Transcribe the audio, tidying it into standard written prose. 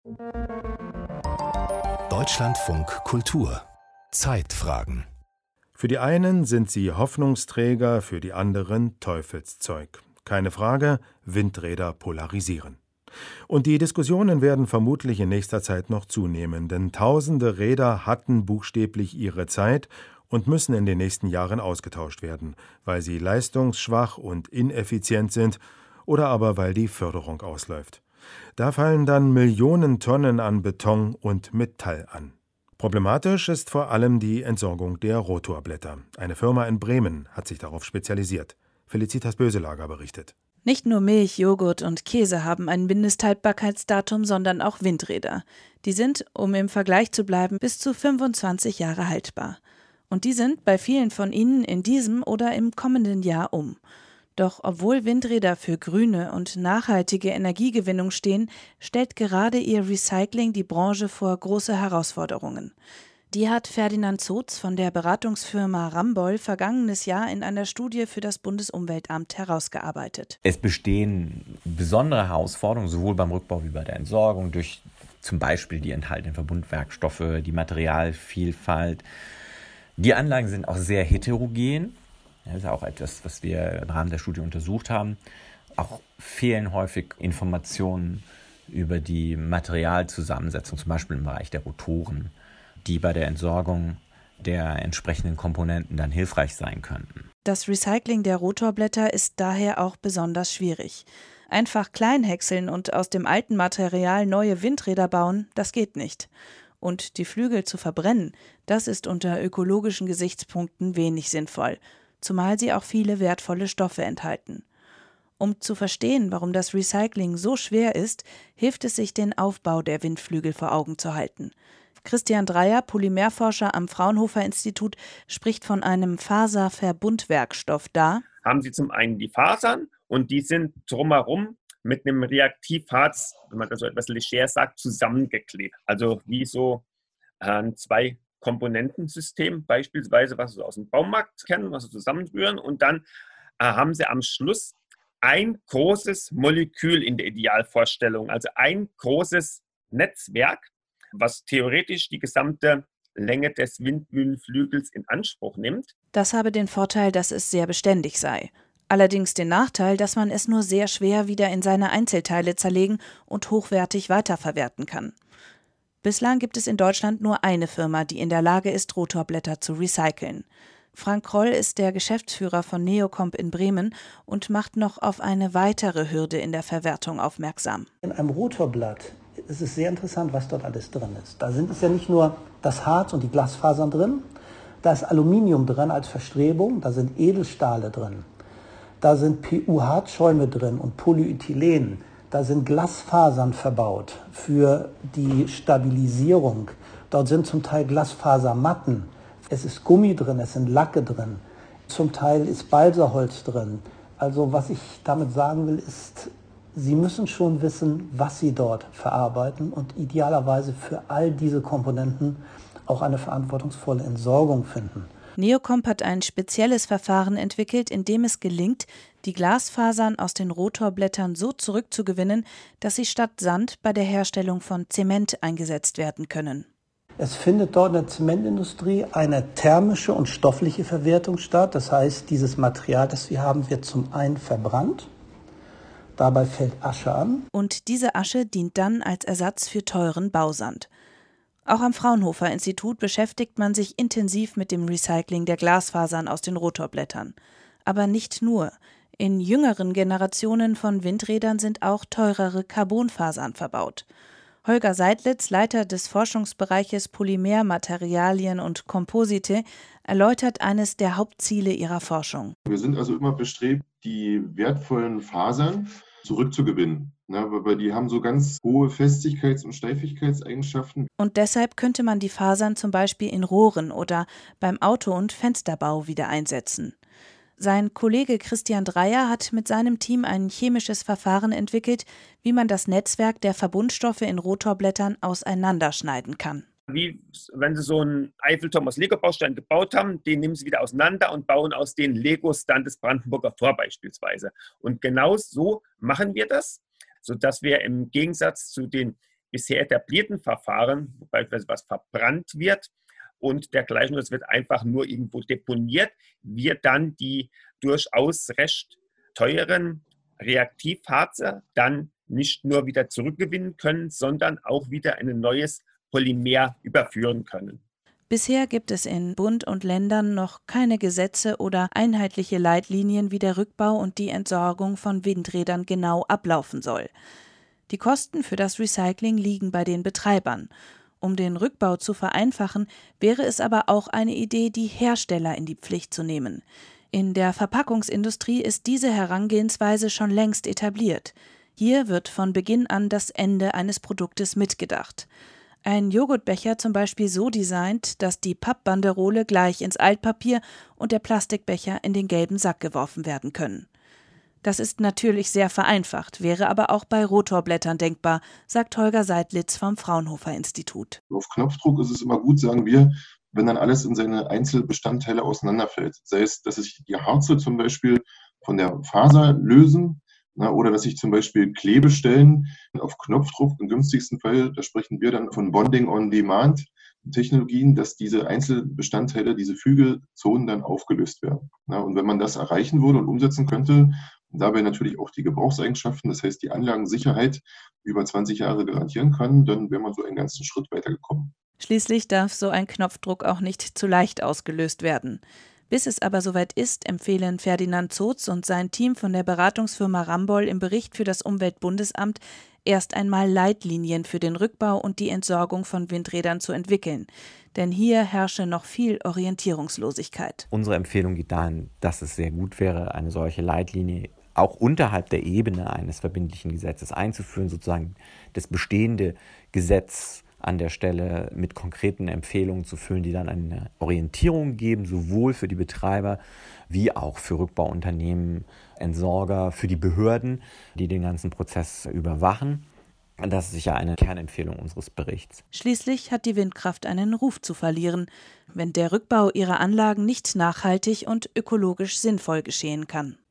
Deutschlandfunk Kultur Zeitfragen. Für die einen sind sie Hoffnungsträger, für die anderen Teufelszeug. Keine Frage, Windräder polarisieren. Und die Diskussionen werden vermutlich in nächster Zeit noch zunehmen, denn tausende Räder hatten buchstäblich ihre Zeit und müssen in den nächsten Jahren ausgetauscht werden, weil sie leistungsschwach und ineffizient sind oder aber weil die Förderung ausläuft. Da fallen dann Millionen Tonnen an Beton und Metall an. Problematisch ist vor allem die Entsorgung der Rotorblätter. Eine Firma in Bremen hat sich darauf spezialisiert. Felicitas Böselager berichtet. Nicht nur Milch, Joghurt und Käse haben ein Mindesthaltbarkeitsdatum, sondern auch Windräder. Die sind, um im Vergleich zu bleiben, bis zu 25 Jahre haltbar. Und die sind bei vielen von ihnen in diesem oder im kommenden Jahr um. Doch obwohl Windräder für grüne und nachhaltige Energiegewinnung stehen, stellt gerade ihr Recycling die Branche vor große Herausforderungen. Die hat Ferdinand Zotz von der Beratungsfirma Ramboll vergangenes Jahr in einer Studie für das Bundesumweltamt herausgearbeitet. Es bestehen besondere Herausforderungen, sowohl beim Rückbau wie bei der Entsorgung, durch zum Beispiel die enthaltenen Verbundwerkstoffe, die Materialvielfalt. Die Anlagen sind auch sehr heterogen. Das ist auch etwas, was wir im Rahmen der Studie untersucht haben. Auch fehlen häufig Informationen über die Materialzusammensetzung, zum Beispiel im Bereich der Rotoren, die bei der Entsorgung der entsprechenden Komponenten dann hilfreich sein könnten. Das Recycling der Rotorblätter ist daher auch besonders schwierig. Einfach klein häckseln und aus dem alten Material neue Windräder bauen, das geht nicht. Und die Flügel zu verbrennen, das ist unter ökologischen Gesichtspunkten wenig sinnvoll, zumal sie auch viele wertvolle Stoffe enthalten. Um zu verstehen, warum das Recycling so schwer ist, hilft es sich, den Aufbau der Windflügel vor Augen zu halten. Christian Dreyer, Polymerforscher am Fraunhofer-Institut, spricht von einem Faserverbundwerkstoff. Da haben Sie zum einen die Fasern und die sind drumherum mit einem Reaktivharz, wenn man das so etwas leger sagt, zusammengeklebt. Also wie so ein Zwei-Komponentensystem beispielsweise, was Sie aus dem Baumarkt kennen, was Sie zusammenrühren. Und dann haben Sie am Schluss ein großes Molekül in der Idealvorstellung, also ein großes Netzwerk, was theoretisch die gesamte Länge des Windmühlenflügels in Anspruch nimmt. Das habe den Vorteil, dass es sehr beständig sei. Allerdings den Nachteil, dass man es nur sehr schwer wieder in seine Einzelteile zerlegen und hochwertig weiterverwerten kann. Bislang gibt es in Deutschland nur eine Firma, die in der Lage ist, Rotorblätter zu recyceln. Frank Kroll ist der Geschäftsführer von Neocomp in Bremen und macht noch auf eine weitere Hürde in der Verwertung aufmerksam. In einem Rotorblatt ist es sehr interessant, was dort alles drin ist. Da ist ja nicht nur das Harz und die Glasfasern drin, da ist Aluminium drin als Verstrebung, da sind Edelstahle drin, da sind PU-Harzschäume drin und Polyethylen, da sind Glasfasern verbaut für die Stabilisierung, dort sind zum Teil Glasfasermatten, es ist Gummi drin, es sind Lacke drin, zum Teil ist Balsaholz drin. Also was ich damit sagen will, ist, Sie müssen schon wissen, was Sie dort verarbeiten und idealerweise für all diese Komponenten auch eine verantwortungsvolle Entsorgung finden. Neocomp hat ein spezielles Verfahren entwickelt, in dem es gelingt, die Glasfasern aus den Rotorblättern so zurückzugewinnen, dass sie statt Sand bei der Herstellung von Zement eingesetzt werden können. Es findet dort in der Zementindustrie eine thermische und stoffliche Verwertung statt. Das heißt, dieses Material, das wir haben, wird zum einen verbrannt. Dabei fällt Asche an. Und diese Asche dient dann als Ersatz für teuren Bausand. Auch am Fraunhofer-Institut beschäftigt man sich intensiv mit dem Recycling der Glasfasern aus den Rotorblättern. Aber nicht nur. In jüngeren Generationen von Windrädern sind auch teurere Carbonfasern verbaut. Holger Seidlitz, Leiter des Forschungsbereiches Polymermaterialien und Komposite, erläutert eines der Hauptziele ihrer Forschung. Wir sind also immer bestrebt, die wertvollen Fasern zurückzugewinnen, weil die haben so ganz hohe Festigkeits- und Steifigkeitseigenschaften. Und deshalb könnte man die Fasern zum Beispiel in Rohren oder beim Auto- und Fensterbau wieder einsetzen. Sein Kollege Christian Dreyer hat mit seinem Team ein chemisches Verfahren entwickelt, wie man das Netzwerk der Verbundstoffe in Rotorblättern auseinanderschneiden kann. Wie wenn Sie so einen Eiffelturm aus Lego-Bausteinen gebaut haben, den nehmen Sie wieder auseinander und bauen aus den Legos dann das Brandenburger Tor beispielsweise. Und genau so machen wir das, sodass wir im Gegensatz zu den bisher etablierten Verfahren, wo beispielsweise was verbrannt wird und dergleichen, das wird einfach nur irgendwo deponiert, wir dann die durchaus recht teuren Reaktivharze dann nicht nur wieder zurückgewinnen können, sondern auch wieder in ein neues Polymer überführen können. Bisher gibt es in Bund und Ländern noch keine Gesetze oder einheitliche Leitlinien, wie der Rückbau und die Entsorgung von Windrädern genau ablaufen soll. Die Kosten für das Recycling liegen bei den Betreibern. Um den Rückbau zu vereinfachen, wäre es aber auch eine Idee, die Hersteller in die Pflicht zu nehmen. In der Verpackungsindustrie ist diese Herangehensweise schon längst etabliert. Hier wird von Beginn an das Ende eines Produktes mitgedacht. Ein Joghurtbecher zum Beispiel so designt, dass die Pappbanderole gleich ins Altpapier und der Plastikbecher in den gelben Sack geworfen werden können. Das ist natürlich sehr vereinfacht, wäre aber auch bei Rotorblättern denkbar, sagt Holger Seidlitz vom Fraunhofer-Institut. Auf Knopfdruck ist es immer gut, sagen wir, wenn dann alles in seine Einzelbestandteile auseinanderfällt. Sei es, dass sich die Harze zum Beispiel von der Faser lösen, oder dass sich zum Beispiel Klebestellen auf Knopfdruck im günstigsten Fall, da sprechen wir dann von Bonding on Demand Technologien, dass diese Einzelbestandteile, diese Fügezonen dann aufgelöst werden. Und wenn man das erreichen würde und umsetzen könnte, und dabei natürlich auch die Gebrauchseigenschaften, das heißt die Anlagensicherheit über 20 Jahre garantieren kann, dann wäre man so einen ganzen Schritt weitergekommen. Schließlich darf so ein Knopfdruck auch nicht zu leicht ausgelöst werden. Bis es aber soweit ist, empfehlen Ferdinand Zotz und sein Team von der Beratungsfirma Ramboll im Bericht für das Umweltbundesamt, erst einmal Leitlinien für den Rückbau und die Entsorgung von Windrädern zu entwickeln. Denn hier herrsche noch viel Orientierungslosigkeit. Unsere Empfehlung geht dahin, dass es sehr gut wäre, eine solche Leitlinie auch unterhalb der Ebene eines verbindlichen Gesetzes einzuführen, sozusagen das bestehende Gesetz an der Stelle mit konkreten Empfehlungen zu füllen, die dann eine Orientierung geben, sowohl für die Betreiber wie auch für Rückbauunternehmen, Entsorger, für die Behörden, die den ganzen Prozess überwachen. Das ist sicher eine Kernempfehlung unseres Berichts. Schließlich hat die Windkraft einen Ruf zu verlieren, wenn der Rückbau ihrer Anlagen nicht nachhaltig und ökologisch sinnvoll geschehen kann.